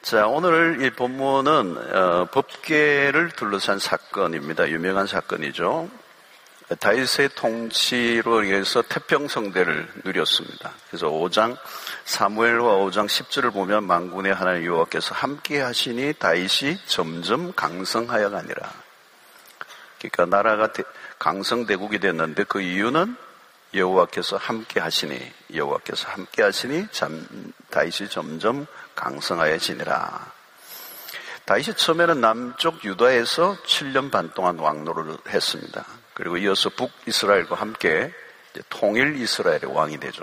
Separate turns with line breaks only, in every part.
자, 오늘 이 본문은 법궤를 둘러싼 사건입니다. 유명한 사건이죠. 다윗의 통치로 인해서 태평성대를 누렸습니다. 그래서 5장 사무엘과 5장 10절을 보면 만군의 하나님 여호와께서 함께 하시니 다윗이 점점 강성하여가 아니라, 그러니까 나라가 강성대국이 됐는데 그 이유는 여호와께서 함께 하시니 다윗이 점점 강성하여지니라. 다윗이 처음에는 남쪽 유다에서 7년 반 동안 왕노를 했습니다. 그리고 이어서 북이스라엘과 함께 통일 이스라엘의 왕이 되죠.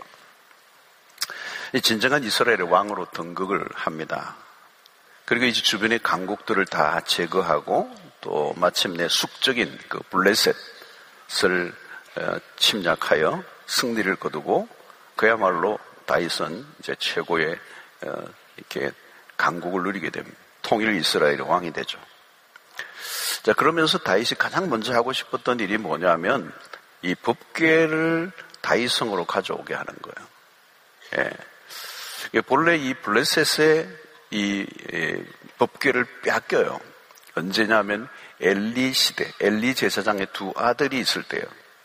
진정한 이스라엘의 왕으로 등극을 합니다. 그리고 이제 주변의 강국들을 다 제거하고 또 마침내 숙적인 그 블레셋을 침략하여 승리를 거두고 그야말로 다윗은 이제 최고의 이렇게 강국을 누리게 됩니다. 통일 이스라엘의 왕이 되죠. 자, 그러면서 다윗이 가장 먼저 하고 싶었던 일이 뭐냐면 이 법궤를 다윗성으로 가져오게 하는 거예요. 예. 본래 이 블레셋의 이 법궤를 뺏겨요. 언제냐면 엘리 시대, 엘리 제사장의 두 아들이 있을 때요.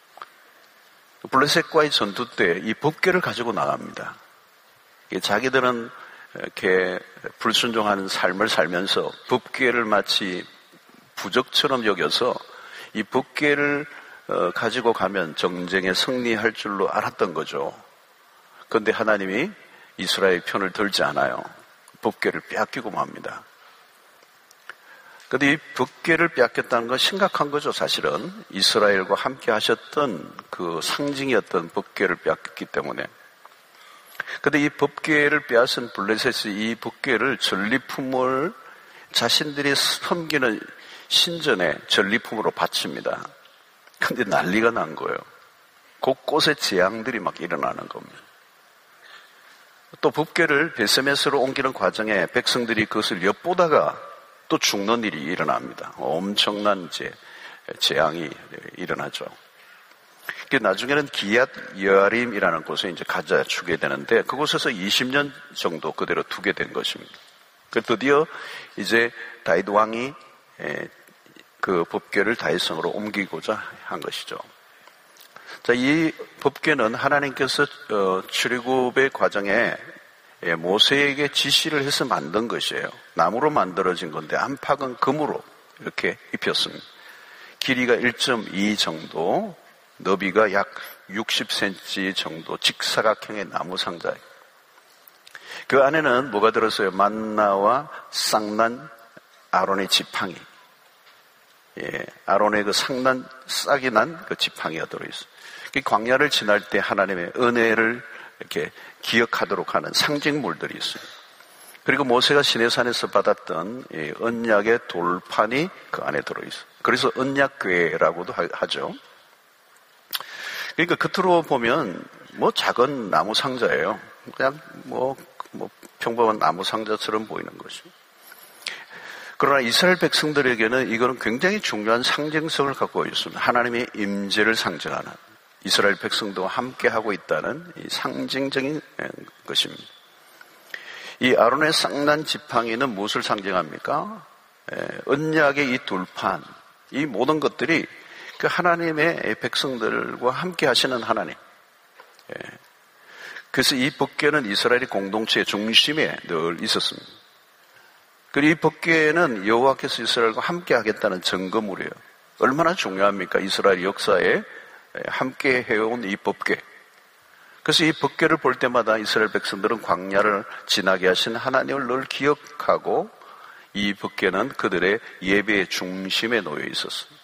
블레셋과의 전투 때 이 법궤를 가지고 나갑니다. 자기들은 이렇게 불순종하는 삶을 살면서 법궤를 마치 부적처럼 여겨서 이 법궤를 가지고 가면 전쟁에 승리할 줄로 알았던 거죠. 그런데 하나님이 이스라엘 편을 들지 않아요. 법궤를 빼앗기고 맙니다. 그런데 이 법궤를 빼앗겼다는 건 심각한 거죠. 사실은 이스라엘과 함께 하셨던 그 상징이었던 법궤를 빼앗겼기 때문에. 그런데 이 법궤를 빼앗은 블레셋이 이 법궤를 전리품을 자신들이 섬기는 신전에 전리품으로 바칩니다. 그런데 난리가 난 거예요. 곳곳에 재앙들이 막 일어나는 겁니다. 또 법궤를 베세메스로 옮기는 과정에 백성들이 그것을 엿보다가 또 죽는 일이 일어납니다. 엄청난 재앙이 일어나죠. 나중에는 기얏 여아림이라는 곳에 이제 가져 주게 되는데 그곳에서 20년 정도 그대로 두게 된 것입니다. 드디어 이제 다윗 왕이 그 법궤를 다윗성으로 옮기고자 한 것이죠. 자, 이 법궤는 하나님께서 출애굽의 과정에 모세에게 지시를 해서 만든 것이에요. 나무로 만들어진 건데 안팎은 금으로 이렇게 입혔습니다. 길이가 1.2 정도, 너비가 약 60cm 정도 직사각형의 나무 상자예요. 그 안에는 뭐가 들었어요? 만나와 쌍난 아론의 지팡이. 아론의 그 상난 싹이 난 그 지팡이가 들어있어요. 광야를 지날 때 하나님의 은혜를 이렇게 기억하도록 하는 상징물들이 있어요. 그리고 모세가 시내산에서 받았던 이 언약의 돌판이 그 안에 들어있어요. 그래서 언약궤라고도 하죠. 그러니까 겉으로 보면 뭐 작은 나무 상자예요. 그냥 뭐 평범한 나무 상자처럼 보이는 것이죠. 그러나 이스라엘 백성들에게는 이거는 굉장히 중요한 상징성을 갖고 있습니다. 하나님의 임재를 상징하는, 이스라엘 백성도 함께 하고 있다는 이 상징적인 것입니다. 이 아론의 쌍난 지팡이는 무엇을 상징합니까? 언약의 이 돌판, 이 모든 것들이 그 하나님의 백성들과 함께 하시는 하나님. 그래서 이 법궤는 이스라엘의 공동체의 중심에 늘 있었습니다. 그리고 이 법궤는 여호와께서 이스라엘과 함께 하겠다는 증거물이에요. 얼마나 중요합니까? 이스라엘 역사에 함께 해온 이 법궤. 그래서 이 법궤를 볼 때마다 이스라엘 백성들은 광야를 지나게 하신 하나님을 늘 기억하고 이 법궤는 그들의 예배의 중심에 놓여 있었습니다.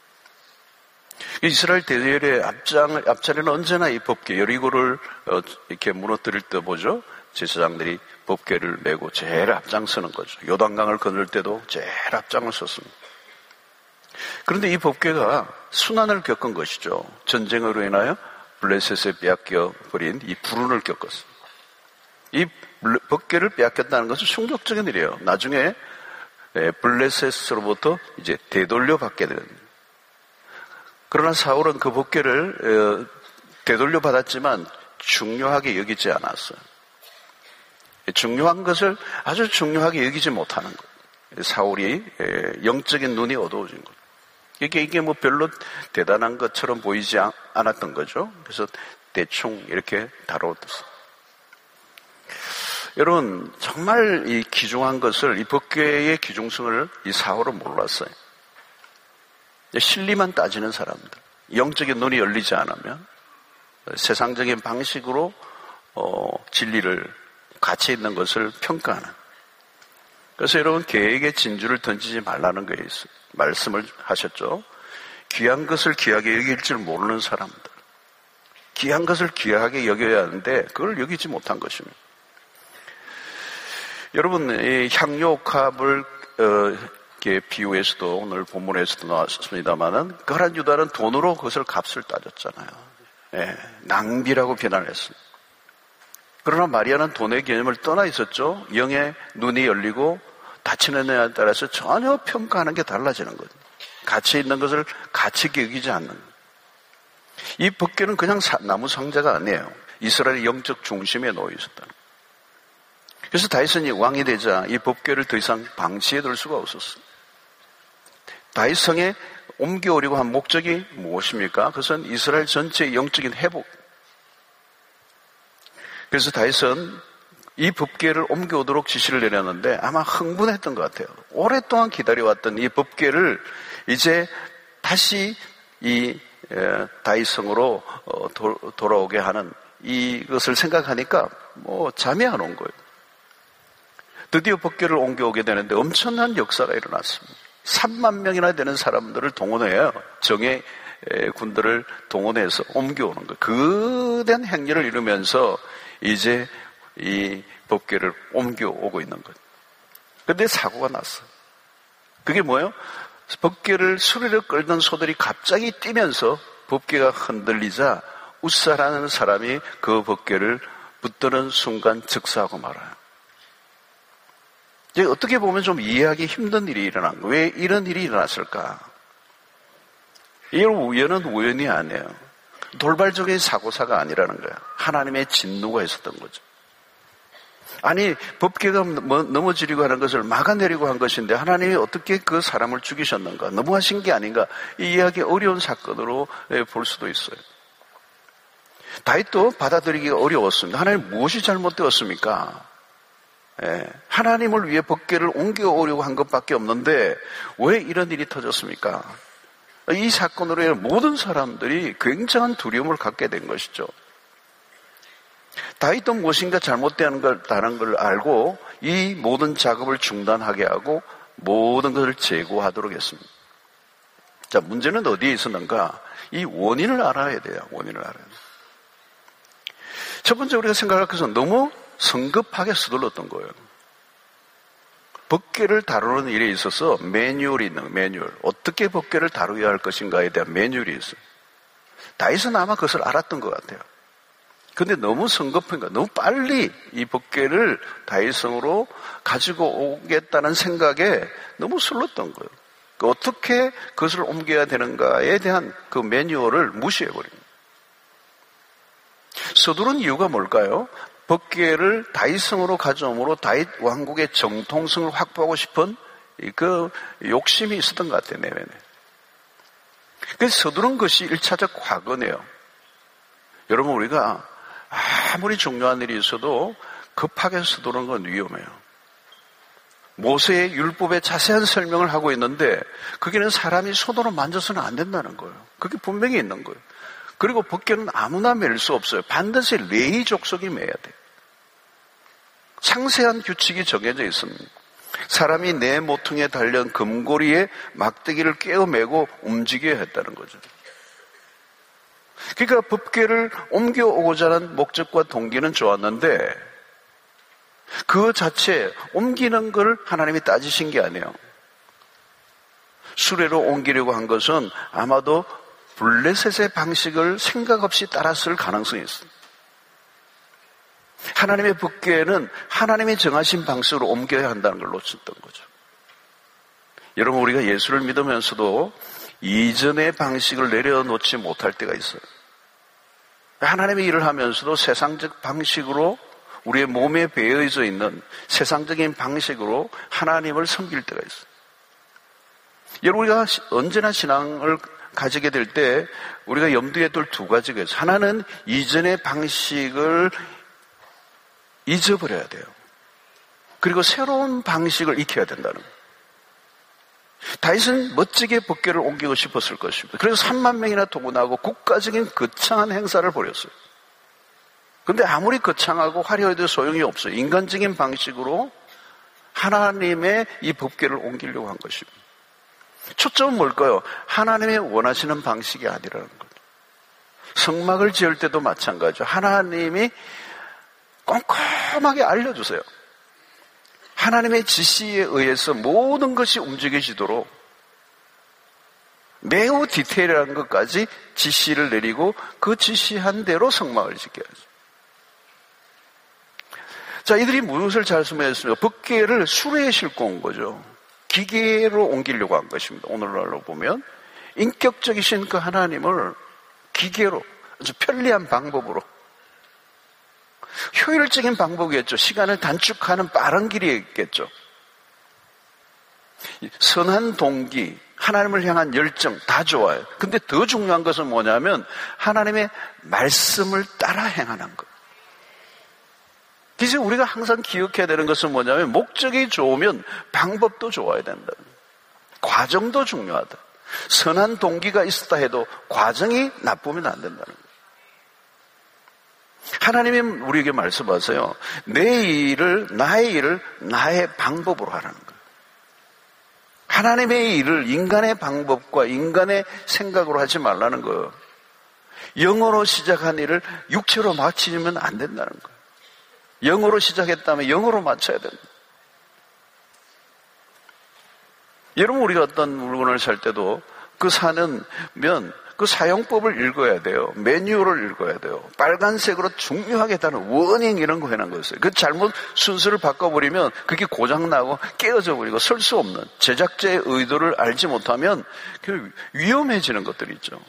이스라엘 대제의 앞자리는 언제나 이 법궤, 여리고를 이렇게 무너뜨릴 때 보죠. 제사장들이 법궤를 메고 제일 앞장서는 거죠. 요단강을 건널 때도 제일 앞장을 섰습니다. 그런데 이 법궤가 순환을 겪은 것이죠. 전쟁으로 인하여 블레셋에 빼앗겨 버린 이 불운을 겪었습니다. 이 법궤를 빼앗겼다는 것은 충격적인 일이에요. 나중에 블레셋으로부터 이제 되돌려 받게 됩니다. 그러나 사울은 그 법궤를 되돌려 받았지만 중요하게 여기지 않았어요. 중요한 것을 아주 중요하게 여기지 못하는 것. 사울이 영적인 눈이 어두워진 것. 이게 뭐 별로 대단한 것처럼 보이지 않았던 거죠. 그래서 대충 이렇게 다뤄뒀어요. 여러분, 정말 이 귀중한 것을, 이 법궤의 귀중성을 이 사울은 몰랐어요. 실리만 따지는 사람들, 영적인 눈이 열리지 않으면 세상적인 방식으로 진리를, 가치 있는 것을 평가하는. 그래서 여러분, 계획의 진주를 던지지 말라는 거에 있어요. 말씀을 하셨죠. 귀한 것을 귀하게 여길 줄 모르는 사람들, 귀한 것을 귀하게 여겨야 하는데 그걸 여기지 못한 것입니다. 여러분, 이 향료옥합을 비유에서도 오늘 본문에서도 나왔습니다만은 그런 유다는 돈으로 그것을 값을 따졌잖아요. 예, 낭비라고 비난했습니다. 그러나 마리아는 돈의 개념을 떠나 있었죠. 영의 눈이 열리고 다치는 애에 따라서 전혀 평가하는 게 달라지는 거죠. 가치 있는 것을 가치 있게 여기지 않는 거예요. 이 법궤는 그냥 나무 상자가 아니에요. 이스라엘의 영적 중심에 놓여 있었다는 거예요. 그래서 다윗이 왕이 되자 이 법궤를 더 이상 방치해둘 수가 없었어요. 다윗 성에 옮겨오려고 한 목적이 무엇입니까? 그것은 이스라엘 전체의 영적인 회복. 그래서 다윗은 이 법궤를 옮겨오도록 지시를 내렸는데 아마 흥분했던 것 같아요. 오랫동안 기다려왔던 이 법궤를 이제 다시 이 다윗 성으로 돌아오게 하는 이것을 생각하니까 잠이 안 온 거예요. 드디어 법궤를 옮겨오게 되는데 엄청난 역사가 일어났습니다. 3만 명이나 되는 사람들을 동원해요. 정예 군들을 동원해서 옮겨오는 거예요. 거대한 행렬을 이루면서 이제 이 법궤를 옮겨오고 있는 거예요. 그런데 사고가 났어요. 그게 뭐예요? 법궤를 수레로 끌던 소들이 갑자기 뛰면서 법궤가 흔들리자 웃사라는 사람이 그 법궤를 붙드는 순간 즉사하고 말아요. 어떻게 보면 좀 이해하기 힘든 일이 일어난 거예요. 왜 이런 일이 일어났을까? 이런 우연은 우연이 아니에요. 돌발적인 사고사가 아니라는 거야. 하나님의 진노가 있었던 거죠. 아니, 법궤가 넘어지려고 하는 것을 막아내려고 한 것인데 하나님이 어떻게 그 사람을 죽이셨는가? 너무하신 게 아닌가? 이해하기 어려운 사건으로 볼 수도 있어요. 다윗도 받아들이기가 어려웠습니다. 하나님 무엇이 잘못되었습니까? 하나님을 위해 법궤를 옮겨오려고 한 것밖에 없는데 왜 이런 일이 터졌습니까? 이 사건으로 인해 모든 사람들이 굉장한 두려움을 갖게 된 것이죠. 다윗도 무엇인가 잘못되는 걸 알고 이 모든 작업을 중단하게 하고 모든 것을 재고하도록 했습니다. 자, 문제는 어디에 있었는가? 이 원인을 알아야 돼요. 원인을 알아야 돼요. 첫 번째 우리가 생각할 것은 너무 성급하게 서둘렀던 거예요. 법궤를 다루는 일에 있어서 매뉴얼이 있는 거예요. 매뉴얼. 어떻게 법궤를 다루어야 할 것인가에 대한 매뉴얼이 있어요. 다윗은 아마 그것을 알았던 것 같아요. 근데 너무 성급한가, 너무 빨리 이 법궤를 다윗성으로 가지고 오겠다는 생각에 너무 슬렀던 거예요. 어떻게 그것을 옮겨야 되는가에 대한 그 매뉴얼을 무시해버립니다. 서두른 이유가 뭘까요? 법궤를 다윗성으로 가져옴으로 다윗 왕국의 정통성을 확보하고 싶은 그 욕심이 있었던 것 같아요, 내면에. 그래서 서두른 것이 1차적 과거네요. 여러분, 우리가 아무리 중요한 일이 있어도 급하게 서두르는 건 위험해요. 모세의 율법의 자세한 설명을 하고 있는데 거기는 사람이 손으로 만져서는 안 된다는 거예요. 그게 분명히 있는 거예요. 그리고 법궤는 아무나 맬 수 없어요. 반드시 레위 족속이 매야 돼요. 상세한 규칙이 정해져 있습니다. 사람이 내 모퉁이에 달린 금고리에 막대기를 깨어 매고 움직여야 했다는 거죠. 그러니까 법궤를 옮겨오고자 하는 목적과 동기는 좋았는데 그 자체 옮기는 걸 하나님이 따지신 게 아니에요. 수레로 옮기려고 한 것은 아마도 블레셋의 방식을 생각 없이 따랐을 가능성이 있습니다. 하나님의 법궤는 하나님이 정하신 방식으로 옮겨야 한다는 걸 놓쳤던 거죠. 여러분, 우리가 예수를 믿으면서도 이전의 방식을 내려놓지 못할 때가 있어요. 하나님의 일을 하면서도 세상적 방식으로 우리의 몸에 배어져 있는 세상적인 방식으로 하나님을 섬길 때가 있어요. 여러분, 우리가 언제나 신앙을 가지게 될 때 우리가 염두에 둘 두 가지가 있어요. 하나는 이전의 방식을 잊어버려야 돼요. 그리고 새로운 방식을 익혀야 된다는 거예요. 다윗은 멋지게 법궤를 옮기고 싶었을 것입니다. 그래서 3만 명이나 동원하고 국가적인 거창한 행사를 벌였어요. 그런데 아무리 거창하고 화려해도 소용이 없어요. 인간적인 방식으로 하나님의 이 법궤를 옮기려고 한 것입니다. 초점은 뭘까요? 하나님이 원하시는 방식이 아니라는 거예요. 성막을 지을 때도 마찬가지죠. 하나님이 꼼꼼하게 알려주세요. 하나님의 지시에 의해서 모든 것이 움직여지도록 매우 디테일한 것까지 지시를 내리고 그 지시한 대로 성막을 지켜야죠. 자, 이들이 무엇을 잘 설명했습니까? 법궤를 수레에 싣고 온 거죠. 기계로 옮기려고 한 것입니다. 오늘날로 보면 인격적이신 그 하나님을 기계로 아주 편리한 방법으로, 효율적인 방법이겠죠. 시간을 단축하는 빠른 길이겠죠. 선한 동기, 하나님을 향한 열정 다 좋아요. 근데 더 중요한 것은 뭐냐면 하나님의 말씀을 따라 행하는 것. 그래서 우리가 항상 기억해야 되는 것은 뭐냐면 목적이 좋으면 방법도 좋아야 된다. 과정도 중요하다. 선한 동기가 있었다 해도 과정이 나쁘면 안 된다는 거예요. 하나님이 우리에게 말씀하세요. 나의 일을 나의 방법으로 하라는 거예요. 하나님의 일을 인간의 방법과 인간의 생각으로 하지 말라는 거예요. 영어로 시작한 일을 육체로 마치면 안 된다는 거예요. 영어로 시작했다면 영어로 마쳐야 된다. 여러분, 우리가 어떤 물건을 살 때도 그 사면 그 사용법을 읽어야 돼요. 매뉴얼을 읽어야 돼요. 빨간색으로 중요하게 다는 워닝 이런 거 해놓은 거였어요. 그 잘못 순서를 바꿔버리면 그게 고장나고 깨어져 버리고 쓸 수 없는, 제작자의 의도를 알지 못하면 위험해지는 것들이 있죠.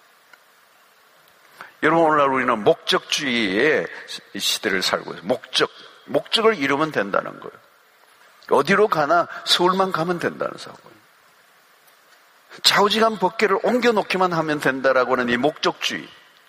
여러분, 오늘날 우리는 목적주의의 시대를 살고 있어요. 목적을 이루면 된다는 거예요. 어디로 가나 서울만 가면 된다는 사고예요. 좌우지간 법궤를 옮겨놓기만 하면 된다라고 하는 이 목적주의.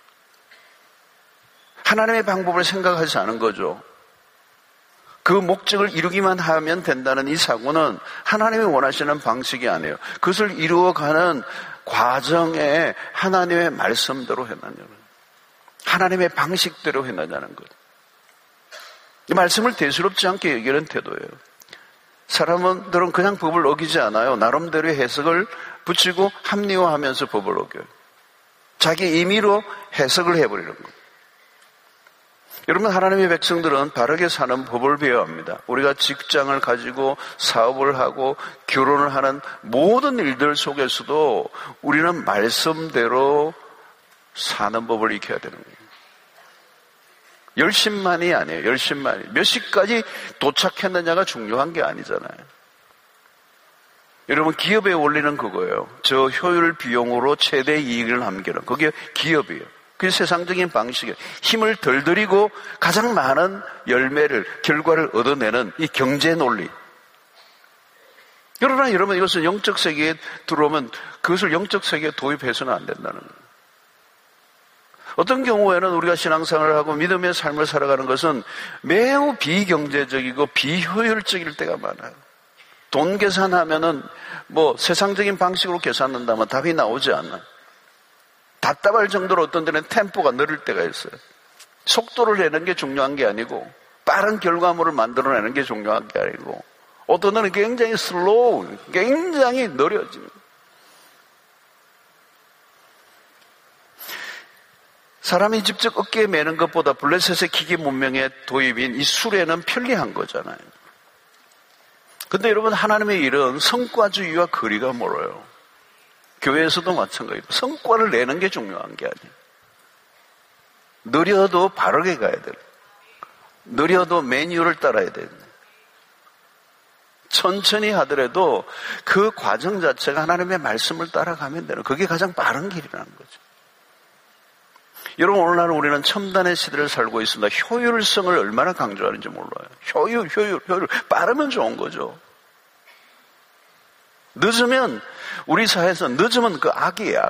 하나님의 방법을 생각하지 않은 거죠. 그 목적을 이루기만 하면 된다는 이 사고는 하나님이 원하시는 방식이 아니에요. 그것을 이루어가는 과정에 하나님의 말씀대로 해나냐는 거예요. 하나님의 방식대로 해나자는 것. 이 말씀을 대수롭지 않게 여기는 태도예요. 사람들은 그냥 법을 어기지 않아요. 나름대로의 해석을 붙이고 합리화하면서 법을 어겨요. 자기 임의로 해석을 해버리는 거예요. 여러분, 하나님의 백성들은 바르게 사는 법을 배워야 합니다. 우리가 직장을 가지고 사업을 하고 결혼을 하는 모든 일들 속에서도 우리는 말씀대로 사는 법을 익혀야 되는 거예요. 열심만이 아니에요. 열심만이. 몇 시까지 도착했느냐가 중요한 게 아니잖아요. 여러분, 기업의 원리는 그거예요. 저 효율 비용으로 최대 이익을 남기는. 그게 기업이에요. 그게 세상적인 방식이에요. 힘을 덜 들이고 가장 많은 결과를 얻어내는 이 경제 논리. 그러나 여러분, 이것은 영적 세계에 들어오면 그것을 영적 세계에 도입해서는 안 된다는 거예요. 어떤 경우에는 우리가 신앙생활을 하고 믿음의 삶을 살아가는 것은 매우 비경제적이고 비효율적일 때가 많아요. 돈 계산하면은 세상적인 방식으로 계산한다면 답이 나오지 않아요. 답답할 정도로 어떤 데는 템포가 느릴 때가 있어요. 속도를 내는 게 중요한 게 아니고 빠른 결과물을 만들어내는 게 중요한 게 아니고 어떤 데는 굉장히 슬로우, 굉장히 느려집니다. 사람이 직접 어깨에 매는 것보다 블레셋의 기계 문명의 도입인 이 수레는 편리한 거잖아요. 근데 여러분, 하나님의 일은 성과주의와 거리가 멀어요. 교회에서도 마찬가지입니다. 성과를 내는 게 중요한 게 아니에요. 느려도 바르게 가야 돼요. 느려도 매뉴얼을 따라야 돼요. 천천히 하더라도 그 과정 자체가 하나님의 말씀을 따라가면 되는, 그게 가장 빠른 길이라는 거죠. 여러분, 오늘날 우리는 첨단의 시대를 살고 있습니다. 효율성을 얼마나 강조하는지 몰라요. 효율. 빠르면 좋은 거죠. 늦으면, 우리 사회에서 늦으면 그 악이에요.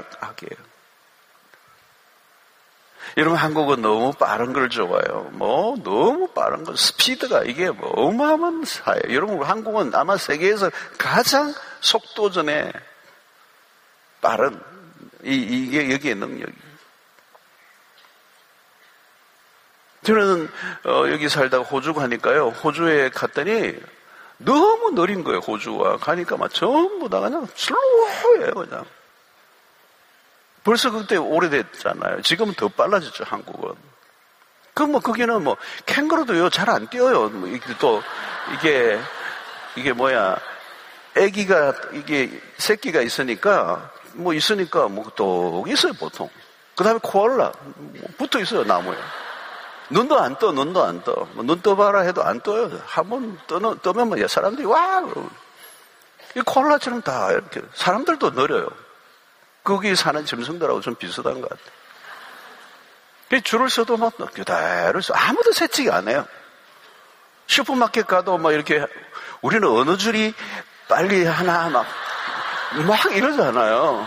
여러분, 한국은 너무 빠른 걸 좋아해요. 너무 빠른 거. 스피드가 이게 어마어마한 사회. 여러분, 한국은 아마 세계에서 가장 속도전에 빠른, 이게 여기에 능력이. 저는, 여기 살다가 호주 가니까요. 호주에 갔더니 너무 느린 거예요, 호주가. 가니까 막 전부 다 그냥 슬로우예요, 그냥. 벌써 그때 오래됐잖아요. 지금은 더 빨라졌죠, 한국은. 거기는 캥거루도요, 잘 안 뛰어요. 애기가, 새끼가 있으니까, 또 있어요, 보통. 그 다음에 코알라, 붙어 있어요, 나무에. 눈도 안 떠. 눈 떠봐라 해도 안 떠요. 한번 뜨면 사람들이 와! 이 코알라처럼 다 이렇게, 사람들도 느려요. 거기 사는 짐승들하고 좀 비슷한 것 같아요. 줄을 서도 그대로 서 아무도 세치기 안 해요. 슈퍼마켓 가도 이렇게 우리는 어느 줄이 빨리 하나 막 이러잖아요.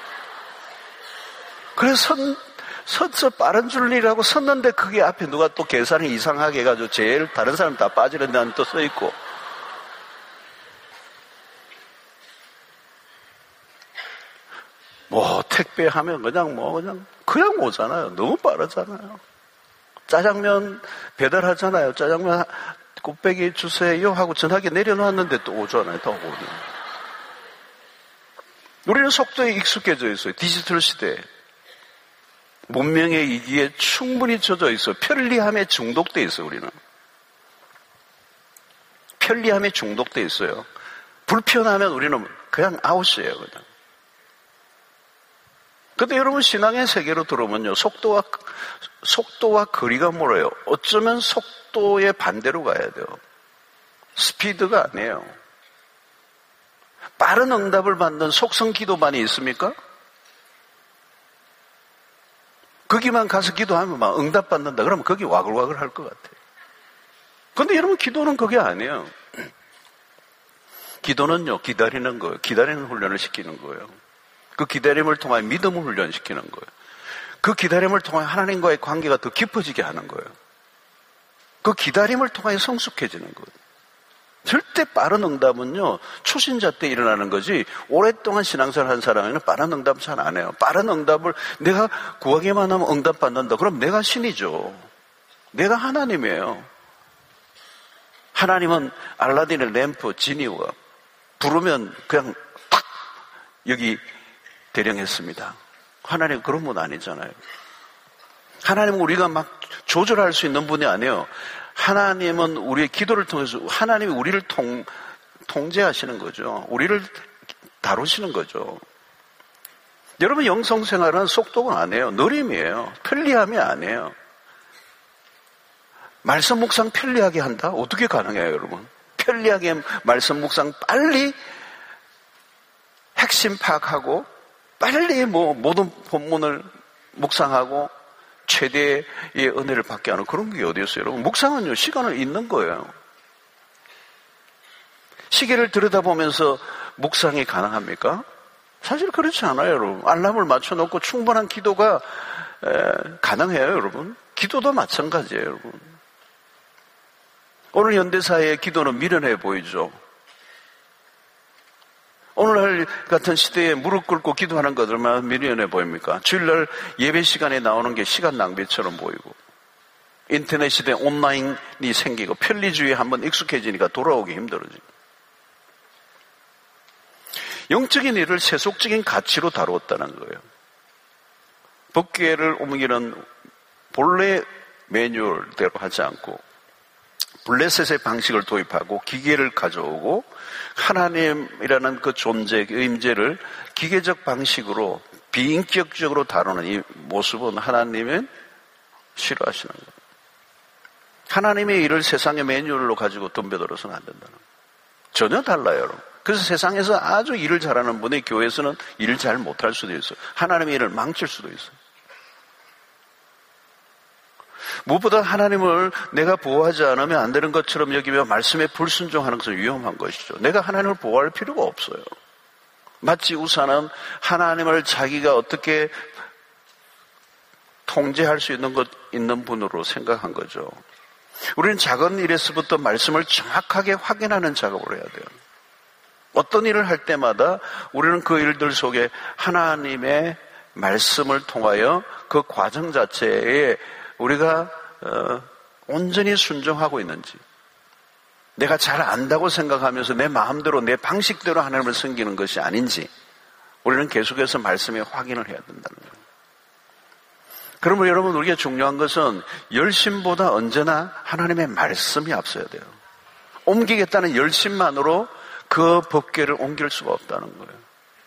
그래서 서서 빠른 줄이라고 섰는데 그게 앞에 누가 또 계산을 이상하게 해가지고 제일 다른 사람 다 빠지는 데는 또 서 있고. 택배하면 그냥 오잖아요. 너무 빠르잖아요. 짜장면 배달하잖아요. 짜장면 곱빼기 주세요 하고 전화기 내려놨는데 또 오잖아요. 더 오니. 우리는 속도에 익숙해져 있어요. 디지털 시대에. 문명의 이기에 충분히 젖어 있어요. 편리함에 중독돼 있어요, 우리는. 편리함에 중독돼 있어요. 불편하면 우리는 그냥 아웃이에요, 그냥. 근데 여러분, 신앙의 세계로 들어오면요, 속도와 거리가 멀어요. 어쩌면 속도의 반대로 가야 돼요. 스피드가 아니에요. 빠른 응답을 받는 속성 기도만이 있습니까? 거기만 가서 기도하면 막 응답받는다. 그러면 거기 와글와글 할 것 같아요. 근데 여러분, 기도는 그게 아니에요. 기도는요, 기다리는 거예요. 기다리는 훈련을 시키는 거예요. 그 기다림을 통하여 믿음을 훈련시키는 거예요. 그 기다림을 통하여 하나님과의 관계가 더 깊어지게 하는 거예요. 그 기다림을 통하여 성숙해지는 거예요. 절대 빠른 응답은요, 초신자 때 일어나는 거지, 오랫동안 신앙생활 한 사람에는 빠른 응답 잘 안 해요. 빠른 응답을 내가 구하기만 하면 응답받는다. 그럼 내가 신이죠. 내가 하나님이에요. 하나님은 알라딘의 램프, 지니와 부르면 그냥 딱 여기 대령했습니다. 하나님 그런 분 아니잖아요. 하나님은 우리가 막 조절할 수 있는 분이 아니에요. 하나님은 우리의 기도를 통해서 하나님이 우리를 통제하시는 거죠. 우리를 다루시는 거죠. 여러분, 영성생활은 속도가 아니에요. 느림이에요. 편리함이 아니에요. 말씀 묵상 편리하게 한다? 어떻게 가능해요, 여러분? 편리하게 말씀 묵상 빨리 핵심 파악하고 빨리 모든 본문을 묵상하고 최대의 은혜를 받게 하는 그런 게 어디 있어요, 여러분? 묵상은요, 시간을 잊는 거예요. 시계를 들여다보면서 묵상이 가능합니까? 사실 그렇지 않아요, 여러분. 알람을 맞춰놓고 충분한 기도가 가능해요, 여러분. 기도도 마찬가지예요, 여러분. 오늘 현대사회의 기도는 미련해 보이죠. 오늘날 같은 시대에 무릎 꿇고 기도하는 것 얼마나 미련해 보입니까? 주일날 예배 시간에 나오는 게 시간 낭비처럼 보이고, 인터넷 시대에 온라인이 생기고 편리주의에 한번 익숙해지니까 돌아오기 힘들어지고, 영적인 일을 세속적인 가치로 다루었다는 거예요. 법궤를 옮기는 본래 매뉴얼대로 하지 않고 블레셋의 방식을 도입하고 기계를 가져오고 하나님이라는 그 존재의 임재를 기계적 방식으로 비인격적으로 다루는 이 모습은 하나님은 싫어하시는 거예요. 하나님의 일을 세상의 매뉴얼로 가지고 덤벼들어서는 안 된다는 거예요. 전혀 달라요, 여러분. 그래서 세상에서 아주 일을 잘하는 분이 교회에서는 일을 잘 못할 수도 있어요. 하나님의 일을 망칠 수도 있어요. 무엇보다 하나님을 내가 보호하지 않으면 안 되는 것처럼 여기며 말씀에 불순종하는 것은 위험한 것이죠. 내가 하나님을 보호할 필요가 없어요. 마치 우사는 하나님을 자기가 어떻게 통제할 수 있는 분으로 생각한 거죠. 우리는 작은 일에서부터 말씀을 정확하게 확인하는 작업을 해야 돼요. 어떤 일을 할 때마다 우리는 그 일들 속에 하나님의 말씀을 통하여 그 과정 자체에 우리가 온전히 순종하고 있는지, 내가 잘 안다고 생각하면서 내 마음대로 내 방식대로 하나님을 섬기는 것이 아닌지 우리는 계속해서 말씀에 확인을 해야 된다는 거예요. 그러면 여러분, 우리가 중요한 것은 열심보다 언제나 하나님의 말씀이 앞서야 돼요. 옮기겠다는 열심만으로 그 법궤를 옮길 수가 없다는 거예요.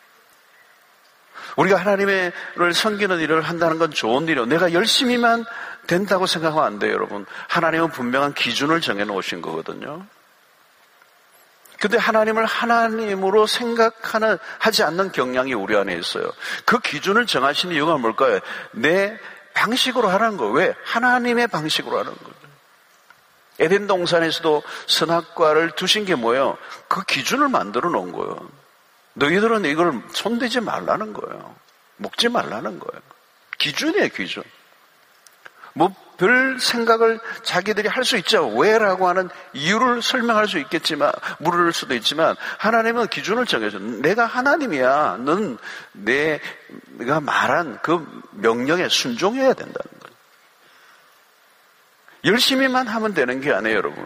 우리가 하나님을 섬기는 일을 한다는 건 좋은 일이에요. 내가 열심히만 된다고 생각하면 안 돼요, 여러분. 하나님은 분명한 기준을 정해놓으신 거거든요. 근데 하나님을 하나님으로 하지 않는 경향이 우리 안에 있어요. 그 기준을 정하신 이유가 뭘까요? 내 방식으로 하라는 거예요. 왜? 하나님의 방식으로 하는 거죠. 에덴 동산에서도 선악과를 두신 게 뭐예요? 그 기준을 만들어 놓은 거예요. 너희들은 이걸 손대지 말라는 거예요. 먹지 말라는 거예요. 기준이에요, 기준. 뭐 별 생각을 자기들이 할 수 있죠. 왜라고 하는 이유를 설명할 수 있겠지만, 물을 수도 있지만, 하나님은 기준을 정해줘. 내가 하나님이야. 넌 내가 말한 그 명령에 순종해야 된다는 거예요. 열심히만 하면 되는 게 아니에요, 여러분.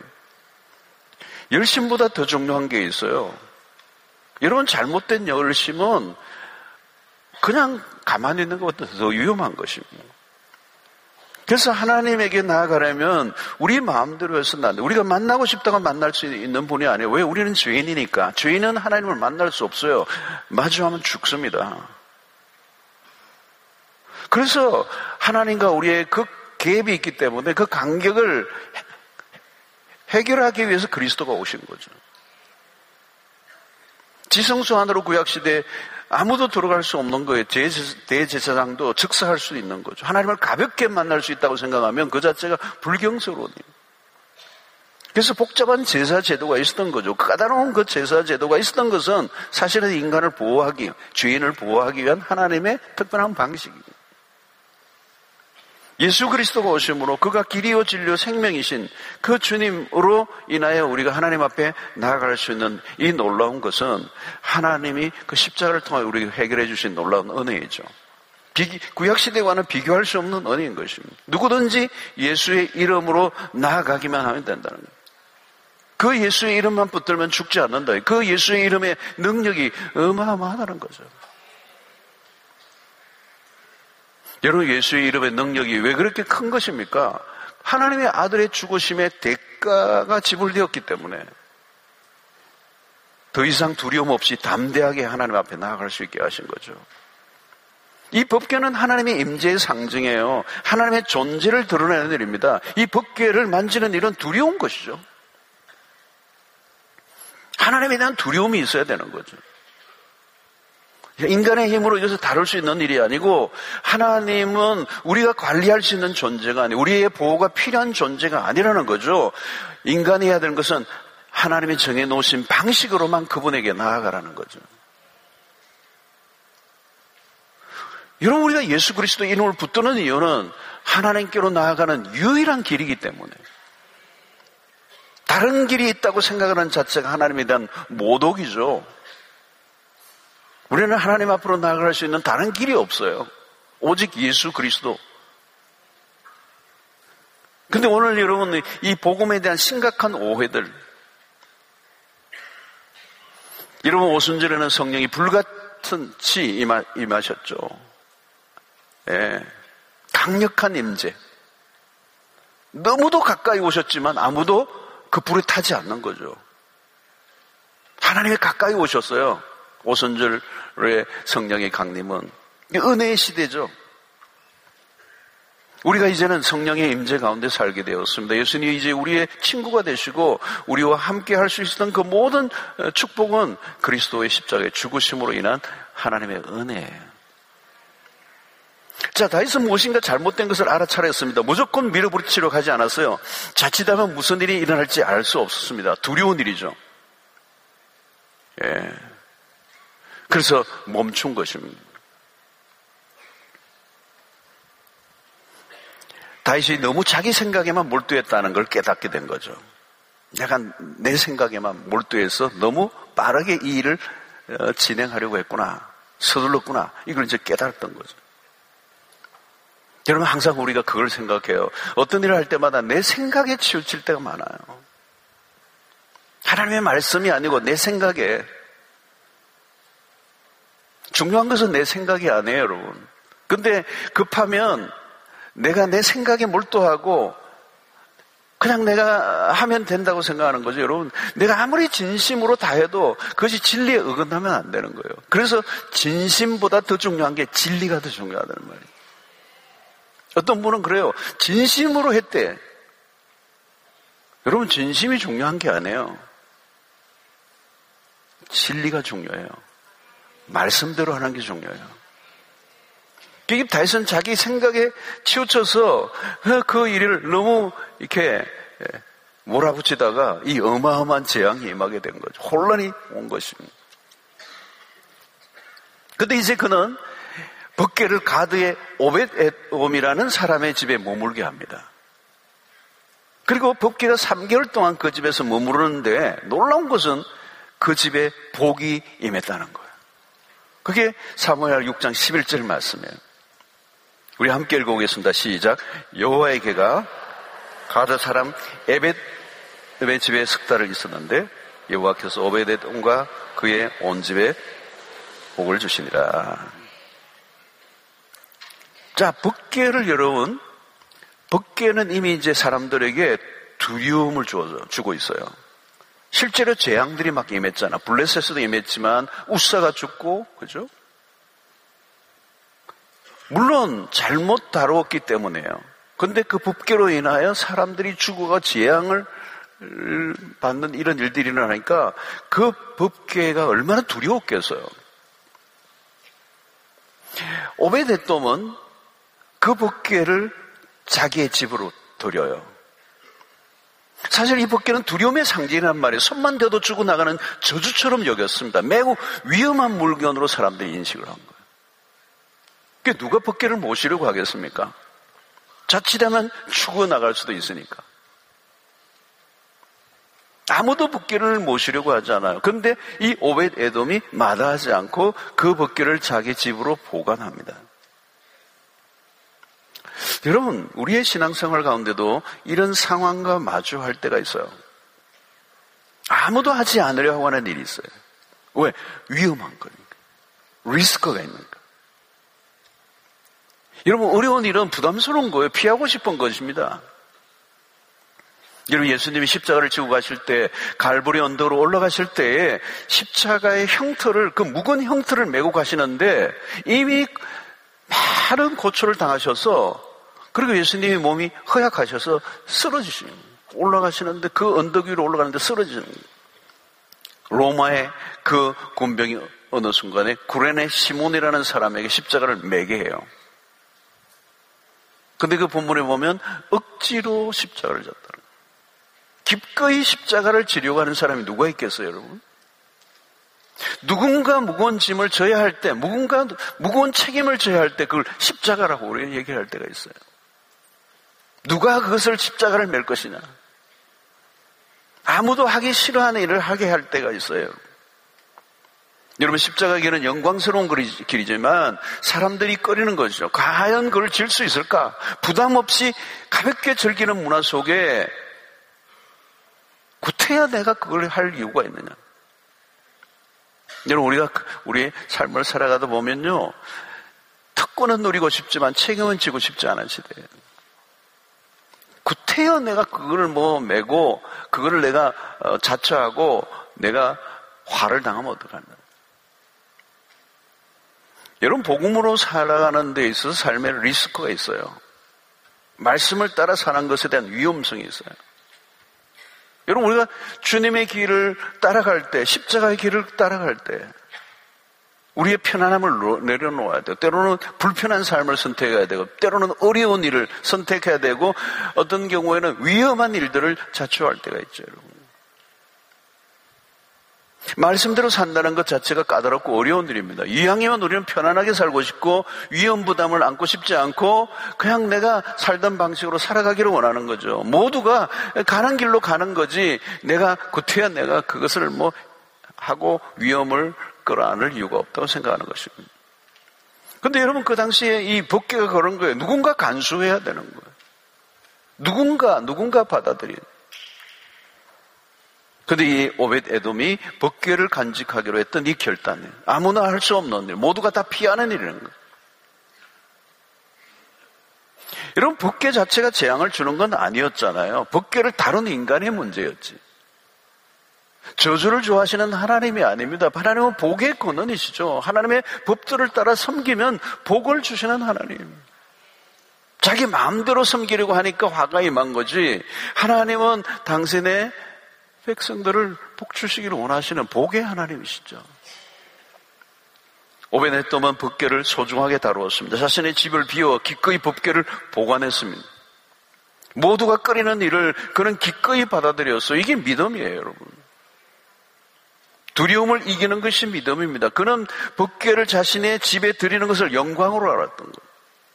열심보다 더 중요한 게 있어요. 여러분, 잘못된 열심은 그냥 가만히 있는 것보다 더 위험한 것입니다. 그래서 하나님에게 나아가려면 우리 마음대로 해서는 안 돼. 우리가 만나고 싶다고 만날 수 있는 분이 아니에요. 왜? 우리는 죄인이니까. 죄인은 하나님을 만날 수 없어요. 마주하면 죽습니다. 그래서 하나님과 우리의 그 갭이 있기 때문에 그 간격을 해결하기 위해서 그리스도가 오신 거죠. 지성소 안으로 구약시대에 아무도 들어갈 수 없는 거예요. 대제사장도 즉사할 수 있는 거죠. 하나님을 가볍게 만날 수 있다고 생각하면 그 자체가 불경스러워요. 그래서 복잡한 제사 제도가 있었던 거죠. 까다로운 그 제사 제도가 있었던 것은 사실은 인간을 보호하기, 죄인을 보호하기 위한 하나님의 특별한 방식이에요. 예수 그리스도가 오심으로 그가 길이요 진리요 생명이신 그 주님으로 인하여 우리가 하나님 앞에 나아갈 수 있는 이 놀라운 것은 하나님이 그 십자가를 통해 우리에게 해결해 주신 놀라운 은혜이죠. 구약시대와는 비교할 수 없는 은혜인 것입니다. 누구든지 예수의 이름으로 나아가기만 하면 된다는 거예요. 그 예수의 이름만 붙들면 죽지 않는다. 그 예수의 이름의 능력이 어마어마하다는 거죠. 여러분, 예수의 이름의 능력이 왜 그렇게 큰 것입니까? 하나님의 아들의 죽으심의 대가가 지불되었기 때문에 더 이상 두려움 없이 담대하게 하나님 앞에 나아갈 수 있게 하신 거죠. 이 법궤는 하나님의 임재의 상징이에요. 하나님의 존재를 드러내는 일입니다. 이 법궤를 만지는 일은 두려운 것이죠. 하나님에 대한 두려움이 있어야 되는 거죠. 인간의 힘으로 이것을 다룰 수 있는 일이 아니고 하나님은 우리가 관리할 수 있는 존재가 아니고 우리의 보호가 필요한 존재가 아니라는 거죠. 인간이 해야 되는 것은 하나님이 정해놓으신 방식으로만 그분에게 나아가라는 거죠. 여러분, 우리가 예수 그리스도 이름을 붙드는 이유는 하나님께로 나아가는 유일한 길이기 때문에, 다른 길이 있다고 생각하는 자체가 하나님에 대한 모독이죠. 우리는 하나님 앞으로 나아갈 수 있는 다른 길이 없어요. 오직 예수 그리스도. 근데 오늘 여러분, 이 복음에 대한 심각한 오해들, 여러분, 오순절에는 성령이 불같이 임하셨죠. 예, 강력한 임재. 너무도 가까이 오셨지만 아무도 그 불에 타지 않는 거죠. 하나님이 가까이 오셨어요. 오순절의 성령의 강림은 은혜의 시대죠. 우리가 이제는 성령의 임재 가운데 살게 되었습니다. 예수님이 이제 우리의 친구가 되시고 우리와 함께 할 수 있었던 그 모든 축복은 그리스도의 십자가의 죽으심으로 인한 하나님의 은혜예요. 자, 다윗은 무엇인가 잘못된 것을 알아차렸습니다. 무조건 밀어붙이려고 하지 않았어요. 자칫하면 무슨 일이 일어날지 알 수 없었습니다. 두려운 일이죠. 예. 그래서 멈춘 것입니다. 다윗이 너무 자기 생각에만 몰두했다는 걸 깨닫게 된 거죠. 내가 내 생각에만 몰두해서 너무 빠르게 이 일을 진행하려고 했구나. 서둘렀구나. 이걸 이제 깨달았던 거죠. 여러분, 항상 우리가 그걸 생각해요. 어떤 일을 할 때마다 내 생각에 치우칠 때가 많아요. 하나님의 말씀이 아니고 내 생각에. 중요한 것은 내 생각이 아니에요, 여러분. 근데 급하면 내가 내 생각에 몰두하고 그냥 내가 하면 된다고 생각하는 거죠, 여러분. 내가 아무리 진심으로 다 해도 그것이 진리에 어긋나면 안 되는 거예요. 그래서 진심보다 더 중요한 게 진리가 더 중요하다는 말이에요. 어떤 분은 그래요. 진심으로 했대. 여러분, 진심이 중요한 게 아니에요. 진리가 중요해요. 말씀대로 하는 게 중요해요. 다윗은 자기 생각에 치우쳐서 그 일을 너무 이렇게 몰아붙이다가 이 어마어마한 재앙이 임하게 된 거죠. 혼란이 온 것입니다. 그런데 이제 그는 법궤를 가드의 오벳에돔이라는 사람의 집에 머물게 합니다. 그리고 법궤가 3개월 동안 그 집에서 머무르는데 놀라운 것은 그 집에 복이 임했다는 거예요. 그게 사무엘 6장 11절 말씀이에요. 우리 함께 읽어보겠습니다. 시작. 여호와의 궤가 가드 사람 에벳의 집에 석 달을 있었는데 여호와께서 오벳에돔과 그의 온 집에 복을 주시니라. 자, 법궤를 여러분, 법궤는 이미 이제 사람들에게 두려움을 주고 있어요. 실제로 재앙들이 막 임했잖아. 블레셋에도 임했지만 우사가 죽고, 그죠? 물론 잘못 다루었기 때문에요. 그런데 그 법궤로 인하여 사람들이 죽어가 재앙을 받는 이런 일들이 일어나니까 그 법궤가 얼마나 두려웠겠어요. 오벳에돔은 그 법궤를 자기의 집으로 들여요. 사실 이 법궤는 두려움의 상징이란 말이에요. 손만 대도 죽어나가는 저주처럼 여겼습니다. 매우 위험한 물건으로 사람들이 인식을 한 거예요. 그게 누가 법궤를 모시려고 하겠습니까? 자칫하면 죽어나갈 수도 있으니까. 아무도 법궤를 모시려고 하지 않아요. 그런데 이 오벳에돔이 마다하지 않고 그 법궤를 자기 집으로 보관합니다. 여러분, 우리의 신앙생활 가운데도 이런 상황과 마주할 때가 있어요. 아무도 하지 않으려고 하는 일이 있어요. 왜? 위험한 거니까. 리스크가 있으니까. 여러분, 어려운 일은 부담스러운 거예요. 피하고 싶은 것입니다. 여러분, 예수님이 십자가를 지고 가실 때, 갈보리 언덕으로 올라가실 때에 십자가의 형틀을, 그 무거운 형틀을 메고 가시는데 이미 많은 고초를 당하셔서, 그리고 예수님이 몸이 허약하셔서 쓰러지시는 거예요. 올라가시는데 그 언덕 위로 올라가는데 쓰러지는 거예요. 로마의 그 군병이 어느 순간에 구레네 시몬이라는 사람에게 십자가를 매게 해요. 근데 그 본문에 보면 억지로 십자가를 졌다는 거예요. 기꺼이 십자가를 지려고 하는 사람이 누가 있겠어요, 여러분? 누군가 무거운 짐을 져야 할 때, 누군가 무거운 책임을 져야 할 때 그걸 십자가라고 우리가 얘기할 때가 있어요. 누가 그것을 십자가를 맬 것이냐? 아무도 하기 싫어하는 일을 하게 할 때가 있어요. 여러분, 십자가 길은 영광스러운 길이지만 사람들이 꺼리는 거죠. 과연 그걸 질 수 있을까? 부담 없이 가볍게 즐기는 문화 속에 구태야 내가 그걸 할 이유가 있느냐? 여러분, 우리가 우리의 삶을 살아가다 보면요, 특권은 누리고 싶지만 책임은 지고 싶지 않은 시대예요. 구태여 내가 그거를 메고 그거를 내가 자처하고 내가 화를 당하면 어떡하냐? 여러분, 복음으로 살아가는 데 있어서 삶의 리스크가 있어요. 말씀을 따라 사는 것에 대한 위험성이 있어요. 여러분, 우리가 주님의 길을 따라갈 때, 십자가의 길을 따라갈 때 우리의 편안함을 내려놓아야 돼요. 때로는 불편한 삶을 선택해야 되고, 때로는 어려운 일을 선택해야 되고, 어떤 경우에는 위험한 일들을 자초할 때가 있죠, 여러분. 말씀대로 산다는 것 자체가 까다롭고 어려운 일입니다. 이왕이면 우리는 편안하게 살고 싶고 위험 부담을 안고 싶지 않고 그냥 내가 살던 방식으로 살아가기를 원하는 거죠. 모두가 가는 길로 가는 거지 내가 구태여 내가 그것을 뭐 하고 위험을 끌어안을 이유가 없다고 생각하는 것입니다. 그런데 여러분 그 당시에 이 법궤가 그런 거예요. 누군가 간수해야 되는 거예요. 누군가 받아들이는. 그런데 이 오벳 에돔이 법궤를 간직하기로 했던 이 결단이에요. 아무나 할 수 없는 일, 모두가 다 피하는 일이라는 거예요. 여러분 법궤 자체가 재앙을 주는 건 아니었잖아요. 법궤를 다루는 인간의 문제였지. 저주를 좋아하시는 하나님이 아닙니다. 하나님은 복의 근원이시죠. 하나님의 법들을 따라 섬기면 복을 주시는 하나님. 자기 마음대로 섬기려고 하니까 화가 임한 거지. 하나님은 당신의 백성들을 복 주시기를 원하시는 복의 하나님이시죠. 오벳 에돔은 법궤를 소중하게 다루었습니다. 자신의 집을 비워 기꺼이 법궤를 보관했습니다. 모두가 끓이는 일을 그는 기꺼이 받아들였어요. 이게 믿음이에요, 여러분. 두려움을 이기는 것이 믿음입니다. 그는 법궤를 자신의 집에 드리는 것을 영광으로 알았던 거예요.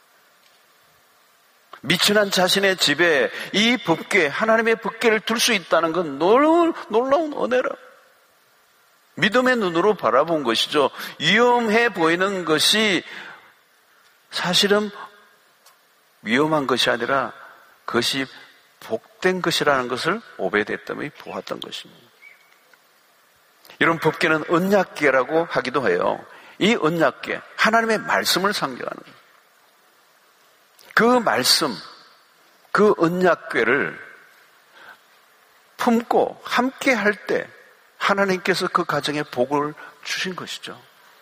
미천한 자신의 집에 이 법궤, 하나님의 법궤를 둘 수 있다는 건 놀라운 은혜라. 믿음의 눈으로 바라본 것이죠. 위험해 보이는 것이 사실은 위험한 것이 아니라 그것이 복된 것이라는 것을 오벳 에돔이 보았던 것입니다. 이런 법궤는 언약궤라고 하기도 해요. 이 언약궤, 하나님의 말씀을 상징하는 거예요. 그 말씀, 그 언약궤를 품고 함께 할 때 하나님께서 그 가정에 복을 주신 것이죠.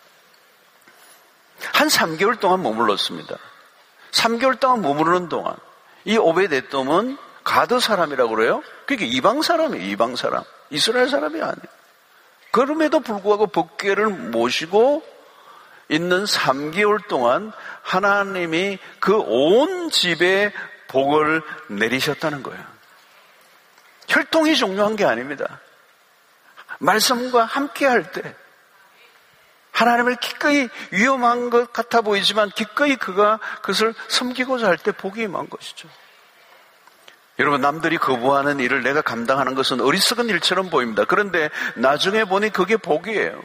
한 3개월 동안 머물렀습니다. 3개월 동안 머무르는 동안 이 오벳 에돔은 가드 사람이라고 그래요. 그게 이방 사람이에요. 이방 사람. 이스라엘 사람이 아니에요. 그럼에도 불구하고 법궤를 모시고 있는 3개월 동안 하나님이 그 온 집에 복을 내리셨다는 거예요. 혈통이 중요한 게 아닙니다. 말씀과 함께 할 때 하나님을 기꺼이 위험한 것 같아 보이지만 기꺼이 그가 그것을 섬기고자 할 때 복이 임한 것이죠. 여러분 남들이 거부하는 일을 내가 감당하는 것은 어리석은 일처럼 보입니다. 그런데 나중에 보니 그게 복이에요.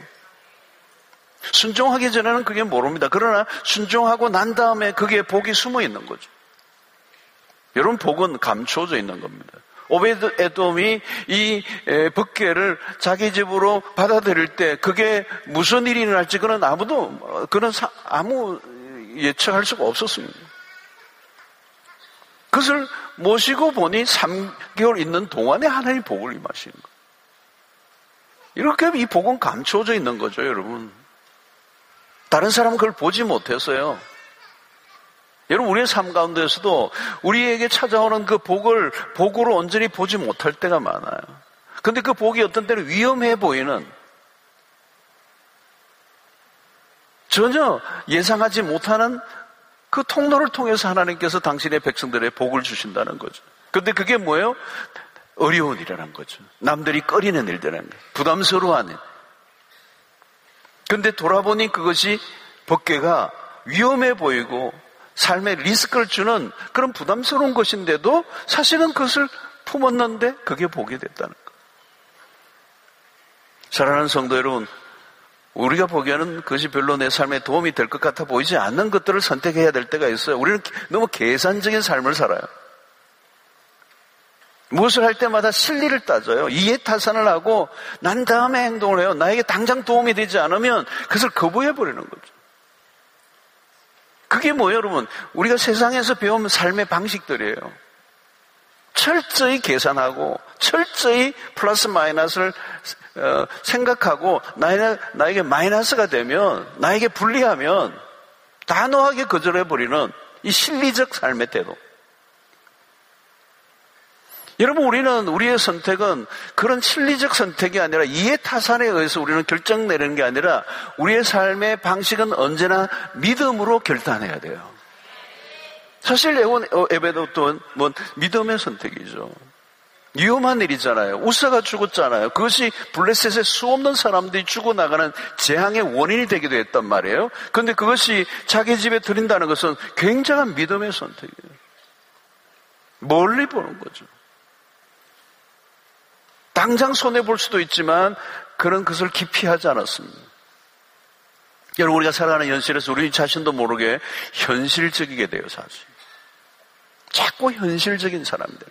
순종하기 전에는 그게 모릅니다. 그러나 순종하고 난 다음에 그게 복이 숨어 있는 거죠. 여러분 복은 감추어져 있는 겁니다. 오벳 에돔이 이 법궤를 자기 집으로 받아들일 때 그게 무슨 일이 일어날지 그는 아무 예측할 수가 없었습니다. 그것을 모시고 보니 3개월 있는 동안에 하나님 복을 임하시는 거예요. 이렇게 이 복은 감추어져 있는 거죠, 여러분. 다른 사람은 그걸 보지 못했어요. 여러분 우리의 삶 가운데서도 우리에게 찾아오는 그 복을 복으로 온전히 보지 못할 때가 많아요. 그런데 그 복이 어떤 때는 위험해 보이는 전혀 예상하지 못하는 그 통로를 통해서 하나님께서 당신의 백성들의 복을 주신다는 거죠. 그런데 그게 뭐예요? 어려운 일이라는 거죠. 남들이 꺼리는 일이라는 거예요. 부담스러워하는. 그런데 돌아보니 그것이 법궤가 위험해 보이고 삶에 리스크를 주는 그런 부담스러운 것인데도 사실은 그것을 품었는데 그게 복이 됐다는 거예요. 사랑하는 성도 여러분, 우리가 보기에는 그것이 별로 내 삶에 도움이 될 것 같아 보이지 않는 것들을 선택해야 될 때가 있어요. 우리는 너무 계산적인 삶을 살아요. 무엇을 할 때마다 실리를 따져요. 이해타산을 하고 난 다음에 행동을 해요. 나에게 당장 도움이 되지 않으면 그것을 거부해버리는 거죠. 그게 뭐예요, 여러분? 우리가 세상에서 배우는 삶의 방식들이에요. 철저히 계산하고 철저히 플러스 마이너스를 생각하고 나에게 마이너스가 되면, 나에게 불리하면 단호하게 거절해버리는 이 실리적 삶의 태도. 여러분, 우리의 선택은 그런 실리적 선택이 아니라 이해타산에 의해서 우리는 결정 내리는 게 아니라 우리의 삶의 방식은 언제나 믿음으로 결단해야 돼요. 사실 에베도는 믿음의 선택이죠. 위험한 일이잖아요. 우사가 죽었잖아요. 그것이 블레셋의 수없는 사람들이 죽어나가는 재앙의 원인이 되기도 했단 말이에요. 그런데 그것이 자기 집에 들인다는 것은 굉장한 믿음의 선택이에요. 멀리 보는 거죠. 당장 손해볼 수도 있지만 그는 그것을 기피하지 않았습니다. 여러분, 우리가 살아가는 현실에서 우리 자신도 모르게 현실적이게 돼요, 사실. 자꾸 현실적인 사람들.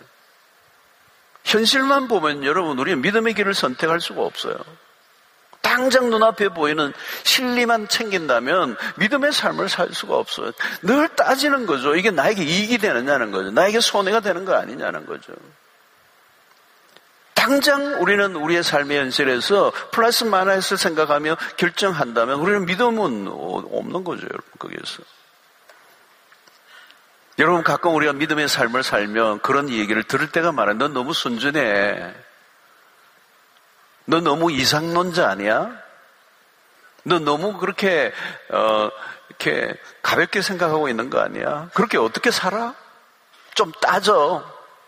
현실만 보면 여러분, 우리는 믿음의 길을 선택할 수가 없어요. 당장 눈앞에 보이는 실리만 챙긴다면 믿음의 삶을 살 수가 없어요. 늘 따지는 거죠. 이게 나에게 이익이 되느냐는 거죠. 나에게 손해가 되는 거 아니냐는 거죠. 당장 우리는 우리의 삶의 현실에서 플러스 마이너스를 생각하며 결정한다면 우리는 믿음은 없는 거죠, 여러분, 거기에서. 여러분, 가끔 우리가 믿음의 삶을 살면 그런 얘기를 들을 때가 많아요. 너 너무 순진해. 너 너무 이상론자 아니야? 너 너무 그렇게 이렇게 가볍게 생각하고 있는 거 아니야? 그렇게 어떻게 살아? 좀 따져.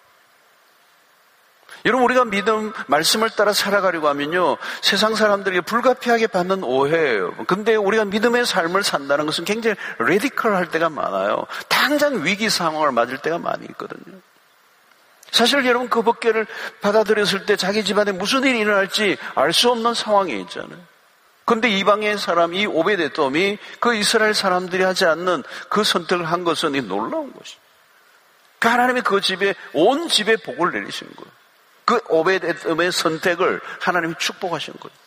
여러분, 우리가 믿음, 말씀을 따라 살아가려고 하면요, 세상 사람들에게 불가피하게 받는 오해예요. 근데 우리가 믿음의 삶을 산다는 것은 굉장히 레디컬할 때가 많아요. 당장 위기 상황을 맞을 때가 많이 있거든요. 사실 여러분, 그 법궤를 받아들였을 때 자기 집안에 무슨 일이 일어날지 알 수 없는 상황이 있잖아요. 근데 이방의 사람, 이 오베데돔이 그 이스라엘 사람들이 하지 않는 그 선택을 한 것은 놀라운 것이죠. 그 하나님이 그 집에, 온 집에 복을 내리신 거예요. 그 오베데돔의 선택을 하나님이 축복하신 거예요.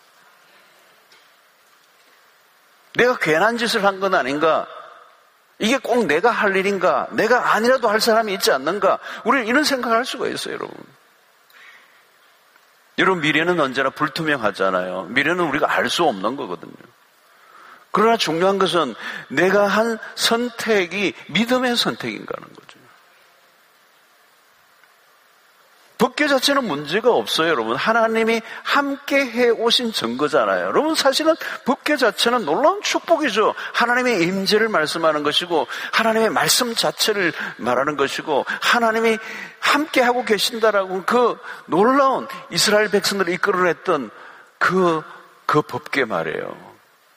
내가 괜한 짓을 한 건 아닌가? 이게 꼭 내가 할 일인가? 내가 아니라도 할 사람이 있지 않는가? 우리는 이런 생각을 할 수가 있어요, 여러분. 여러분, 미래는 언제나 불투명하잖아요. 미래는 우리가 알 수 없는 거거든요. 그러나 중요한 것은 내가 한 선택이 믿음의 선택인가 하는 거죠. 법궤 자체는 문제가 없어요, 여러분. 하나님이 함께 해오신 증거잖아요. 여러분, 사실은 법궤 자체는 놀라운 축복이죠. 하나님의 임재를 말씀하는 것이고 하나님의 말씀 자체를 말하는 것이고 하나님이 함께 하고 계신다라고 그 놀라운 이스라엘 백성들을 이끌어냈던 그 법궤 말이에요.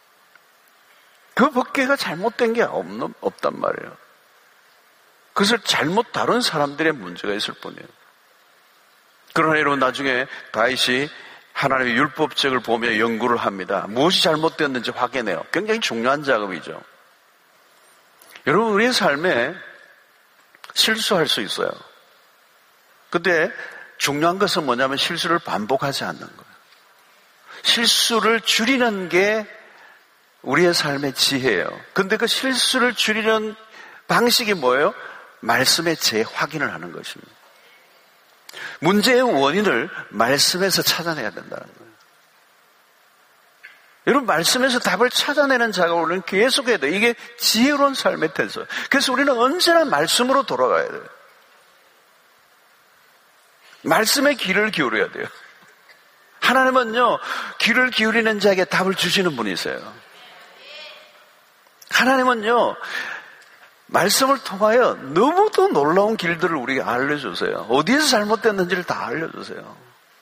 그 법궤가 잘못된 게 없단 말이에요. 그것을 잘못 다룬 사람들의 문제가 있을 뿐이에요. 그러나 여러분, 나중에 다윗이 하나님의 율법책을 보며 연구를 합니다. 무엇이 잘못되었는지 확인해요. 굉장히 중요한 작업이죠. 여러분, 우리의 삶에 실수할 수 있어요. 근데 중요한 것은 뭐냐면 실수를 반복하지 않는 거예요. 실수를 줄이는 게 우리의 삶의 지혜예요. 근데 그 실수를 줄이는 방식이 뭐예요? 말씀의 재확인을 하는 것입니다. 문제의 원인을 말씀에서 찾아내야 된다는 거예요. 여러분, 말씀에서 답을 찾아내는 작업을 우리는 계속해야 돼요. 이게 지혜로운 삶의 태도예요. 그래서 우리는 언제나 말씀으로 돌아가야 돼요. 말씀에 귀를 기울여야 돼요. 하나님은요, 귀를 기울이는 자에게 답을 주시는 분이세요. 하나님은요, 말씀을 통하여 너무도 놀라운 길들을 우리에게 알려주세요. 어디에서 잘못됐는지를 다 알려주세요.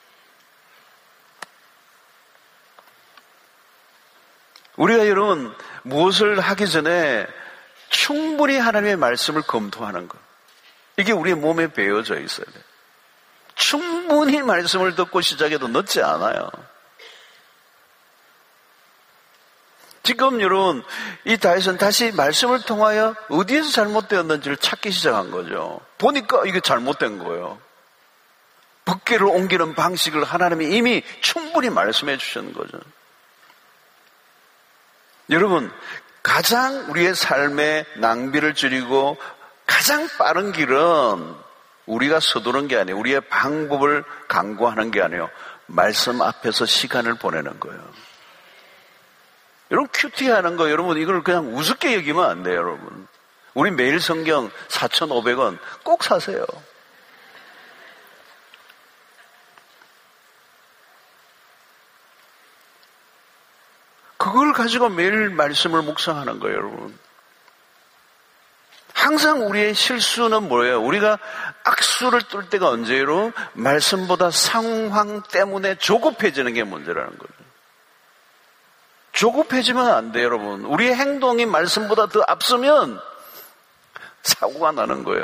우리가 여러분, 무엇을 하기 전에 충분히 하나님의 말씀을 검토하는 것, 이게 우리의 몸에 배어져 있어야 돼요. 충분히 말씀을 듣고 시작해도 늦지 않아요. 지금 여러분, 이 다윗은 다시 말씀을 통하여 어디에서 잘못되었는지를 찾기 시작한 거죠. 보니까 이게 잘못된 거예요. 법궤를 옮기는 방식을 하나님이 이미 충분히 말씀해 주시는 거죠. 여러분, 가장 우리의 삶의 낭비를 줄이고 가장 빠른 길은 우리가 서두르는 게 아니에요. 우리의 방법을 강구하는 게 아니에요. 말씀 앞에서 시간을 보내는 거예요. 여러분, 큐티하는 거, 여러분, 이걸 그냥 우습게 여기면 안 돼요, 여러분. 우리 매일 성경 4,500원 꼭 사세요. 그걸 가지고 매일 말씀을 묵상하는 거예요, 여러분. 항상 우리의 실수는 뭐예요? 우리가 악수를 뜰 때가 언제로? 말씀보다 상황 때문에 조급해지는 게 문제라는 거죠. 조급해지면 안 돼요, 여러분. 우리의 행동이 말씀보다 더 앞서면 사고가 나는 거예요.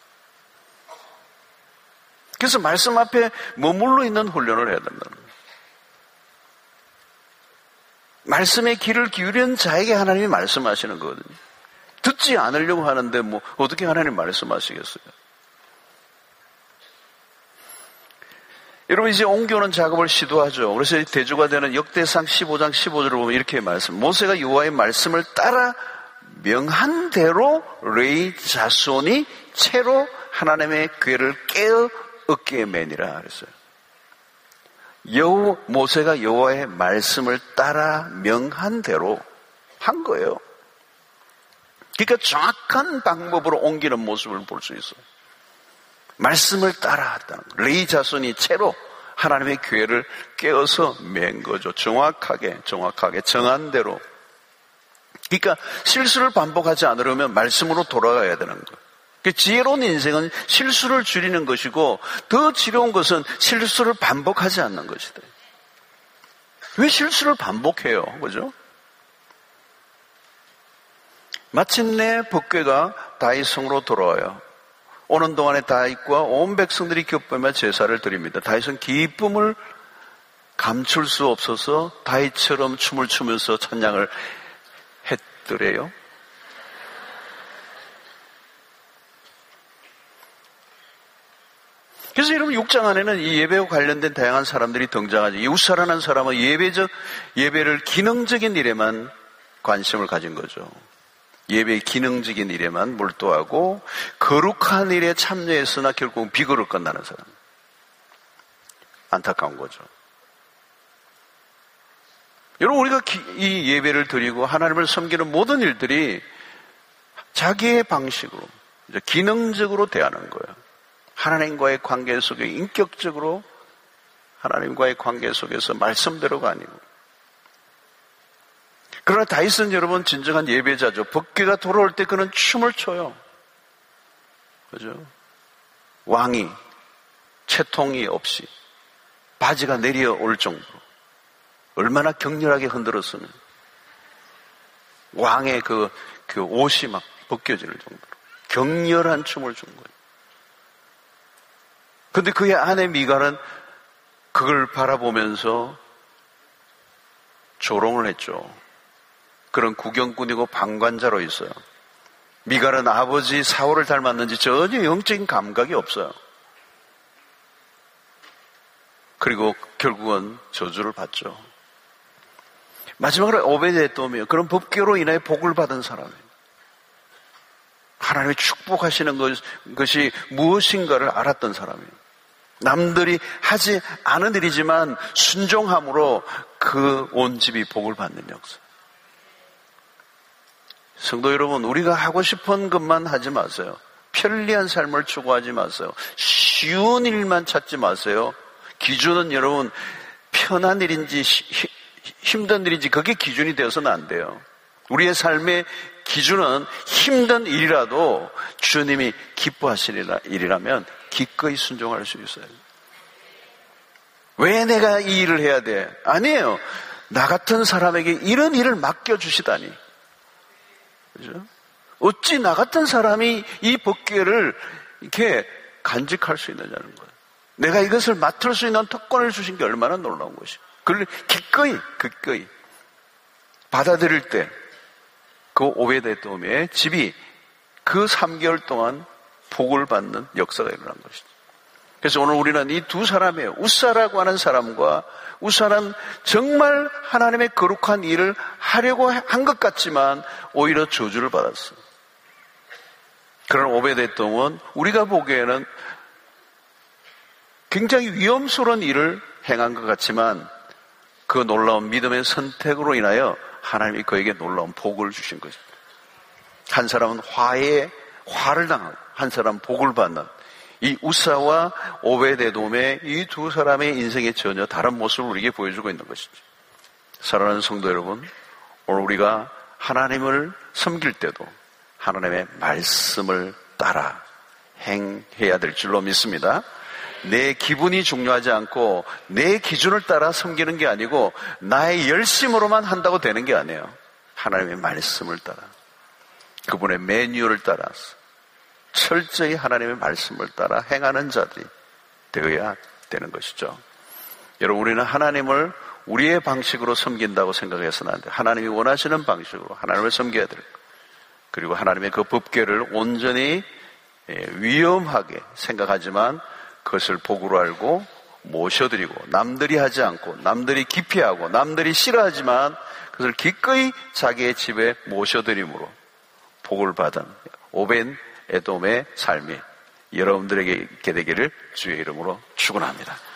그래서 말씀 앞에 머물러 있는 훈련을 해야 된다는 거예요. 말씀의 귀를 기울인 자에게 하나님이 말씀하시는 거거든요. 듣지 않으려고 하는데 뭐 어떻게 하나님 말씀하시겠어요? 여러분 이제 옮겨오는 작업을 시도하죠. 그래서 대조가 되는 역대상 15장 15절을 보면 이렇게 말씀. 모세가 여호와의 말씀을 따라 명한 대로 레위 자손이 채로 하나님의 궤를 깨어 어깨에 매니라 그랬어요. 모세가 여호와의 말씀을 따라 명한 대로 한 거예요. 그러니까 정확한 방법으로 옮기는 모습을 볼 수 있어요. 말씀을 따라 했다는 거예요. 레위 자손이 채로 하나님의 궤를 깨어서 맨 거죠. 정확하게 정한 대로. 그러니까 실수를 반복하지 않으려면 말씀으로 돌아가야 되는 거예요. 지혜로운 인생은 실수를 줄이는 것이고 더 지혜로운 것은 실수를 반복하지 않는 것이다. 왜 실수를 반복해요? 그죠? 마침내 법궤가 다윗 성으로 돌아와요. 오는 동안에 다윗과 온 백성들이 기뻐하며 제사를 드립니다. 다윗은 기쁨을 감출 수 없어서 다윗처럼 춤을 추면서 찬양을 했더래요. 그래서 여러분 6장 안에는 이 예배와 관련된 다양한 사람들이 등장하죠. 이웃사라는 사람은 예배를 기능적인 일에만 관심을 가진 거죠. 예배의 기능적인 일에만 몰두하고 거룩한 일에 참여했으나 결국은 비거로 끝나는 사람. 안타까운 거죠. 여러분 우리가 이 예배를 드리고 하나님을 섬기는 모든 일들이 자기의 방식으로 기능적으로 대하는 거예요. 하나님과의 관계 속에 인격적으로 하나님과의 관계 속에서 말씀대로가 아니고. 그러나 다윗은 여러분 진정한 예배자죠. 법궤가 돌아올 때 그는 춤을 춰요. 그죠? 왕이 채통이 없이 바지가 내려올 정도로 얼마나 격렬하게 흔들었으면 왕의 그 옷이 막 벗겨질 정도로 격렬한 춤을 춘 거예요. 근데 그의 아내 미갈은 그걸 바라보면서 조롱을 했죠. 그런 구경꾼이고 방관자로 있어요. 미갈은 아버지 사울을 닮았는지 전혀 영적인 감각이 없어요. 그리고 결국은 저주를 받죠. 마지막으로 오베드에돔이에요. 그런 법궤로 인하여 복을 받은 사람이에요. 하나님의 축복하시는 것이 무엇인가를 알았던 사람이에요. 남들이 하지 않은 일이지만 순종함으로 그 온 집이 복을 받는 역사. 성도 여러분, 우리가 하고 싶은 것만 하지 마세요. 편리한 삶을 추구하지 마세요. 쉬운 일만 찾지 마세요. 기준은 여러분 편한 일인지 힘든 일인지 그게 기준이 되어서는 안 돼요. 우리의 삶의 기준은 힘든 일이라도 주님이 기뻐하시는 일이라면 기꺼이 순종할 수 있어요. 왜 내가 이 일을 해야 돼? 아니에요. 나 같은 사람에게 이런 일을 맡겨주시다니. 그죠? 어찌 나 같은 사람이 이 법궤를 이렇게 간직할 수 있느냐는 거예요. 내가 이것을 맡을 수 있는 특권을 주신 게 얼마나 놀라운 것이에요. 그걸 기꺼이 받아들일 때 그 오베데돔의 집이 그 3개월 동안 복을 받는 역사가 일어난 것이죠. 그래서 오늘 우리는 이 두 사람이에요. 우사라고 하는 사람과 우사는 정말 하나님의 거룩한 일을 하려고 한 것 같지만 오히려 저주를 받았어요. 그런 오베데돔은 우리가 보기에는 굉장히 위험스러운 일을 행한 것 같지만 그 놀라운 믿음의 선택으로 인하여 하나님이 그에게 놀라운 복을 주신 것입니다. 한 사람은 화를 당하고 한 사람은 복을 받는 이 우사와 오베데돔의 이 두 사람의 인생의 전혀 다른 모습을 우리에게 보여주고 있는 것이죠. 사랑하는 성도 여러분, 오늘 우리가 하나님을 섬길 때도 하나님의 말씀을 따라 행해야 될 줄로 믿습니다. 내 기분이 중요하지 않고 내 기준을 따라 섬기는 게 아니고 나의 열심으로만 한다고 되는 게 아니에요. 하나님의 말씀을 따라, 그분의 매뉴얼을 따라서 철저히 하나님의 말씀을 따라 행하는 자들이 되어야 되는 것이죠. 여러분, 우리는 하나님을 우리의 방식으로 섬긴다고 생각해서는 안 돼요. 하나님이 원하시는 방식으로 하나님을 섬겨야 될 것. 그리고 하나님의 그 법궤를 온전히 위험하게 생각하지만 그것을 복으로 알고 모셔드리고, 남들이 하지 않고 남들이 기피하고 남들이 싫어하지만 그것을 기꺼이 자기의 집에 모셔드림으로 복을 받은 오벤 에돔의 삶이 여러분들에게 있게 되기를 주의 이름으로 축원합니다.